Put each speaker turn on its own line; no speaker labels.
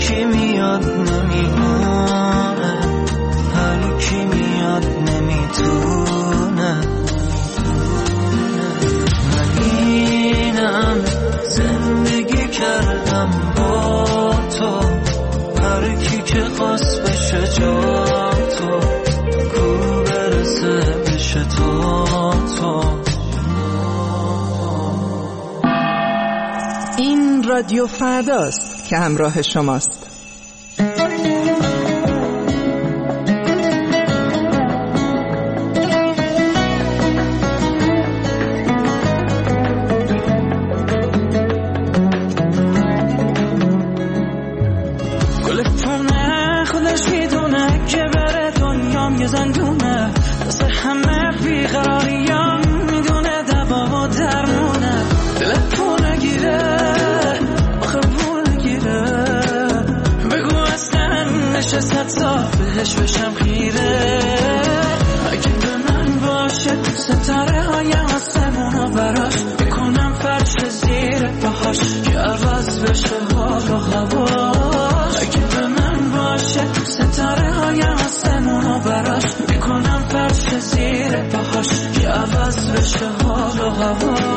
کی میاد نمیمونه، هر کی میاد نمیتونه. من اینم زندگی کردم با تو، هر کی که خواست بشه جا تو، کو برسه بشه تو.
این رادیو فرداست که همراه شماست.
زندونه واسه همه بیقراریام میدونه دوا و درمونه، دلت پول نگیره آخه پول نگیره، بگو اصلا نشست تا بهش بشم خیره. اگه به من باشه تو ستاره های آسمونا براش بکنم فرش زیر پاهاش که عوض بشه حال و هواش. اگه به من باشه تو ستاره های آسمونا براش میکنم فرش زیر پاهاش که عوض بشه حال و هوا.